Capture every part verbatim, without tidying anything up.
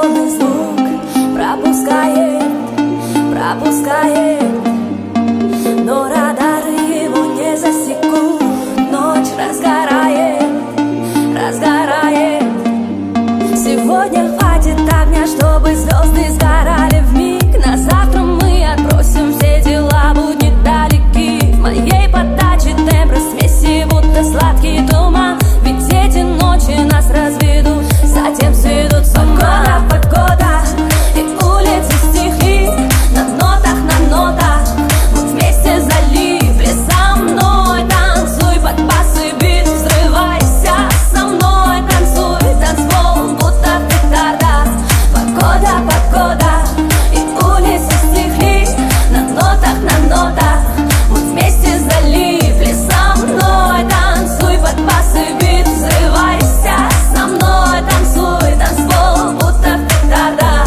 приглушенный звук пропускает, пропускает, но радары его не засекут. Ночь разгорает, разгорает. Сегодня хватит огня, чтобы звезды сгорали вмиг. На завтра мы отбросим все дела, будни далеки. В моей подаче тембра смеси, будто сладкий туман. Ведь эти ночи нас разведут, затем сведут с ума. Погода, и улицы стихли на нотах, на нотах. Мы вместе залипли, со мной танцуй под бас и бит, взрывайся, со мной танцуй, танцпол, будто петарда. Погода, погода, и улицы стихли на нотах, на нотах. Мы вместе залипли, со мной танцуй под бас и бит, взрывайся, со мной танцуй, танцпол, будто петарда.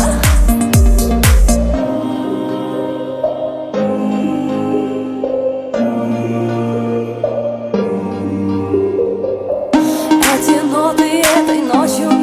Эти ноты этой ночью